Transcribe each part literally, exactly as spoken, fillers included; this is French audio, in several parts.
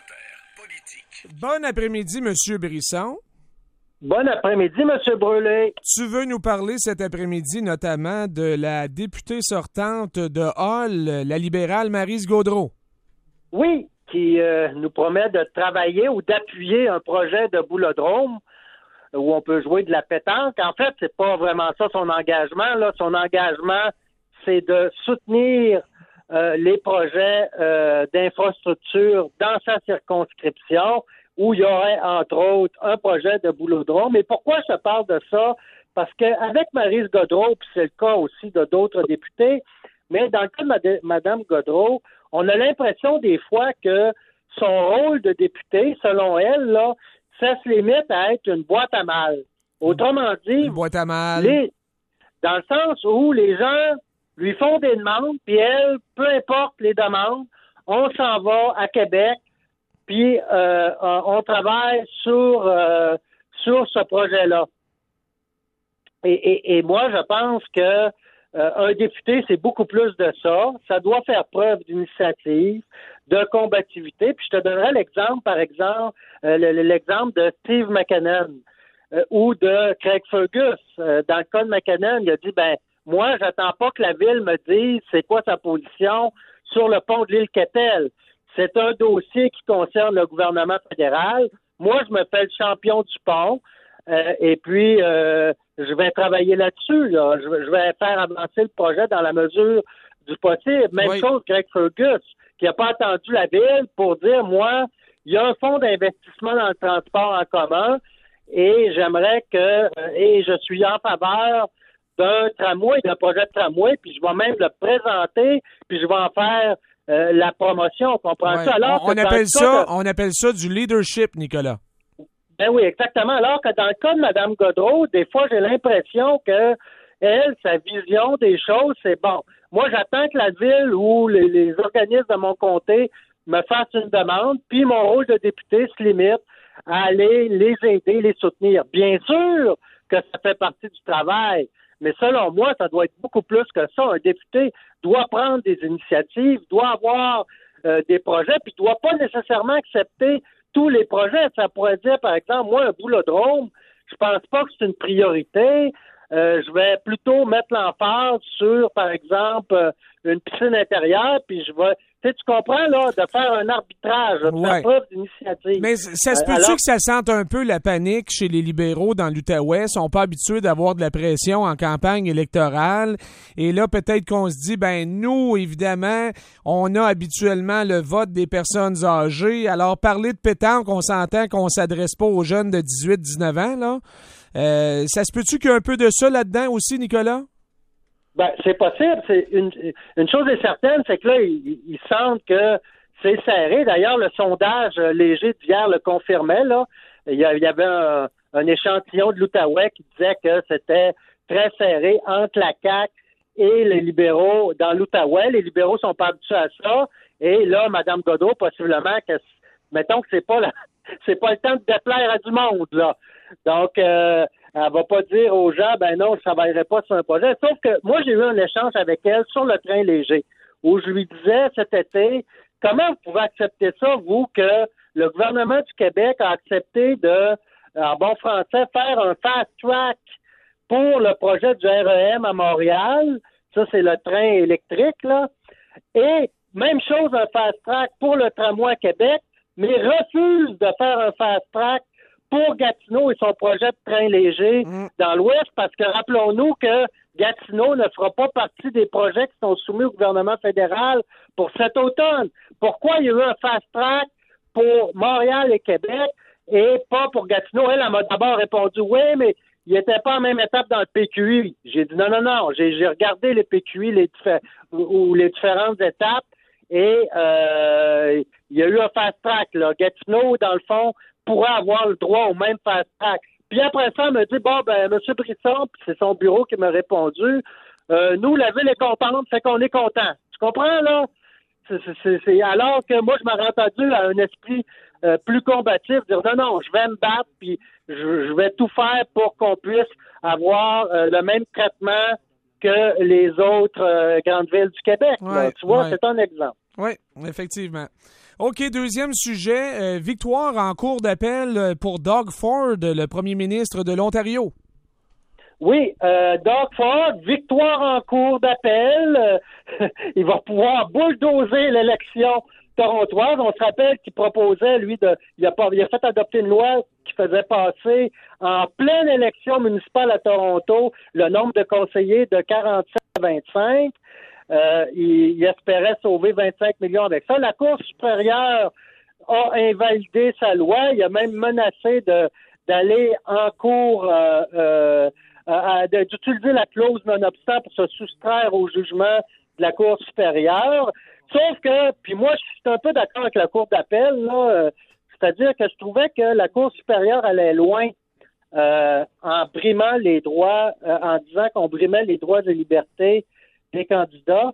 Commentaires politiques. Bon après-midi, Monsieur Brisson. Bon après-midi, Monsieur Brûlé. Tu veux nous parler cet après-midi notamment de la députée sortante de Hall, la libérale Maryse Gaudreault. Oui, qui euh, nous promet de travailler ou d'appuyer un projet de boulodrome où on peut jouer de la pétanque. En fait, c'est pas vraiment ça son engagement. Là, son engagement, c'est de soutenir euh, les projets euh, d'infrastructure dans sa circonscription, où il y aurait, entre autres, un projet de boulodrome. Mais pourquoi je parle de ça? Parce qu'avec Maryse Gaudreault, puis c'est le cas aussi de d'autres députés, mais dans le cas de Mme Gaudreault, on a l'impression des fois que son rôle de députée, selon elle, là, ça se limite à être une boîte à mal. Autrement dit, une boîte à mal. Les, dans le sens où les gens lui font des demandes, puis elle, peu importe les demandes, on s'en va à Québec, puis euh, on travaille sur euh, sur ce projet-là. Et, et, et moi, je pense que euh, un député, c'est beaucoup plus de ça. Ça doit faire preuve d'initiative, de combativité. Puis je te donnerai l'exemple, par exemple, euh, l'exemple de Steve McKinnon euh, ou de Craig Fergus. Euh, dans le cas de McKinnon, il a dit, ben moi, j'attends pas que la ville me dise c'est quoi sa position sur le pont de l'île Keppel. C'est un dossier qui concerne le gouvernement fédéral. Moi, je me fais le champion du pont. Euh, et puis, euh, je vais travailler là-dessus. Là. Je, je vais faire avancer le projet dans la mesure du possible. Même oui. chose Greg Fergus, qui n'a pas attendu la ville pour dire, moi, il y a un fonds d'investissement dans le transport en commun et j'aimerais que, euh, et je suis en faveur d'un tramway, d'un projet de tramway, puis je vais même le présenter, puis je vais en faire Euh, la promotion, on comprend ouais. ça. Alors on, on, appelle ça de... on appelle ça du leadership, Nicolas. Ben oui, exactement. Alors que dans le cas de Mme Gaudreault, des fois, j'ai l'impression que elle, sa vision des choses, c'est bon. Moi, j'attends que la ville ou les, les organismes de mon comté me fassent une demande, puis mon rôle de député se limite à aller les aider, les soutenir. Bien sûr que ça fait partie du travail, mais selon moi, ça doit être beaucoup plus que ça. Un député doit prendre des initiatives, doit avoir euh, des projets, puis doit pas nécessairement accepter tous les projets. Ça pourrait dire, par exemple, moi, un boulodrome, je pense pas que c'est une priorité. Euh, je vais plutôt mettre l'emphase sur, par exemple, euh, une piscine intérieure, puis je vais... Tu sais, tu comprends, là, de faire un arbitrage, de ouais. faire preuve d'initiative. Mais ça se peut-tu euh, alors... que ça sente un peu la panique chez les libéraux dans l'Outaouais? Ils sont pas habitués d'avoir de la pression en campagne électorale. Et là, peut-être qu'on se dit, ben nous, évidemment, on a habituellement le vote des personnes âgées. Alors, parler de pétanque, on s'entend qu'on s'adresse pas aux jeunes de dix-huit dix-neuf ans, là. Euh, ça se peut-tu qu'il y ait un peu de ça là-dedans aussi, Nicolas? Ben, c'est possible. C'est une, une chose est certaine, c'est que là, ils, ils sentent que c'est serré. D'ailleurs, le sondage léger d'hier le confirmait, là. Il y, a, il y avait un, un échantillon de l'Outaouais qui disait que c'était très serré entre la C A Q et les libéraux dans l'Outaouais. Les libéraux sont pas habitués à ça. Et là, Mme Gaudreault, possiblement, que, mettons que c'est pas la, c'est pas le temps de déplaire à du monde, là. Donc, euh, elle va pas dire aux gens, ben non, je travaillerai pas sur un projet. Sauf que moi, j'ai eu un échange avec elle sur le train léger, où je lui disais cet été, comment vous pouvez accepter ça, vous, que le gouvernement du Québec a accepté de, en bon français, faire un fast-track pour le projet du R E M à Montréal. Ça, c'est le train électrique, là. Et même chose, un fast-track pour le tramway à Québec, mais refuse de faire un fast-track pour Gatineau et son projet de train léger mmh. dans l'Ouest, parce que rappelons-nous que Gatineau ne fera pas partie des projets qui sont soumis au gouvernement fédéral pour cet automne. Pourquoi il y a eu un fast-track pour Montréal et Québec et pas pour Gatineau? Elle, elle m'a d'abord répondu, oui, mais il n'était pas en même étape dans le P Q I. J'ai dit, non, non, non, j'ai, j'ai regardé les P Q I les diffé- ou, ou les différentes étapes et euh, il y a eu un fast-track, là. Gatineau, dans le fond, pourrait avoir le droit au même fast-track. Puis après ça, elle me dit, bon, ben, M. Brisson, puis c'est son bureau qui m'a répondu, euh, nous, la ville est contente, fait qu'on est content. Tu comprends, là? C'est, c'est, c'est, alors que moi, je m'aurais entendu à un esprit euh, plus combatif, dire, non, non, je vais me battre, puis je, je vais tout faire pour qu'on puisse avoir euh, le même traitement que les autres euh, grandes villes du Québec. Ouais, là. Tu vois, ouais. c'est un exemple. Oui, effectivement. OK, deuxième sujet, euh, victoire en cours d'appel pour Doug Ford, le premier ministre de l'Ontario. Oui, euh, Doug Ford, victoire en cours d'appel. Euh, il va pouvoir bulldozer l'élection torontoise. On se rappelle qu'il proposait, lui, de, il a, pas, il a fait adopter une loi qui faisait passer en pleine élection municipale à Toronto le nombre de conseillers de quarante-sept à vingt-cinq. Euh, il, il espérait sauver vingt-cinq millions avec ça. La Cour supérieure a invalidé sa loi. Il a même menacé de, d'aller en cours, euh, euh, à, de, d'utiliser la clause non-obstant pour se soustraire au jugement de la Cour supérieure. Sauf que, puis moi, je suis un peu d'accord avec la Cour d'appel, là, euh, c'est-à-dire que je trouvais que la Cour supérieure allait loin euh, en brimant les droits, euh, en disant qu'on brimait les droits et libertés des candidats.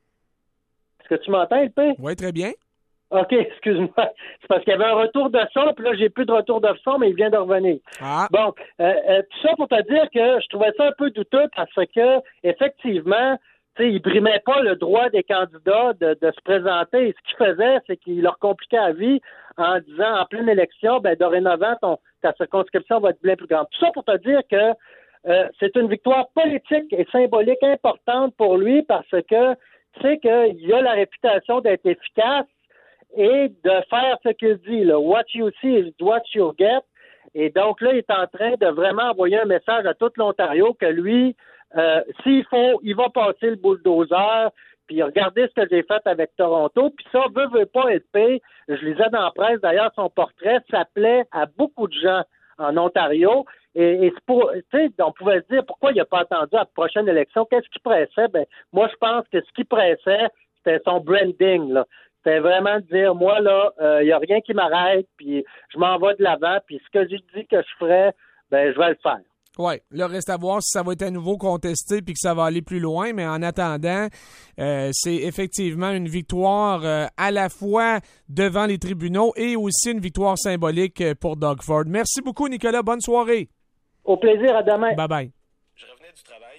Est-ce que tu m'entends, L P? Oui, très bien. OK, excuse-moi. C'est parce qu'il y avait un retour de son, puis là, j'ai plus de retour de son, mais il vient de revenir. Ah. Bon, euh, euh, tout ça pour te dire que je trouvais ça un peu douteux parce que, effectivement, tu sais, il brimait pas le droit des candidats de, de se présenter. Ce qu'il faisait, c'est qu'il leur compliquait la vie en disant, en pleine élection, ben dorénavant, ton, ta circonscription va être bien plus grande. Tout ça pour te dire que euh, c'est une victoire politique et symbolique importante pour lui parce que tu sais qu'il a la réputation d'être efficace et de faire ce qu'il dit, là. What you see is what you get. Et donc là, il est en train de vraiment envoyer un message à tout l'Ontario que lui, euh, s'il faut, il va passer le bulldozer, puis regardez ce que j'ai fait avec Toronto, puis ça, veut, veut pas être payé. Je lisais dans la presse, d'ailleurs, son portrait s'appelait à beaucoup de gens en Ontario, et, et c'est pour, tu sais, on pouvait se dire, pourquoi il n'a pas attendu à la prochaine élection? Qu'est-ce qui pressait? Ben, moi, je pense que ce qui pressait, c'était son branding, là. C'était vraiment de dire, moi, là, il euh, n'y a rien qui m'arrête, puis je m'en vais de l'avant, puis ce que j'ai dit que je ferais, ben, je vais le faire. Oui, là, reste à voir si ça va être à nouveau contesté puis que ça va aller plus loin, mais en attendant, euh, c'est effectivement une victoire euh, à la fois devant les tribunaux et aussi une victoire symbolique pour Doug Ford. Merci beaucoup, Nicolas. Bonne soirée. Au plaisir, à demain. Bye-bye. Je revenais du travail.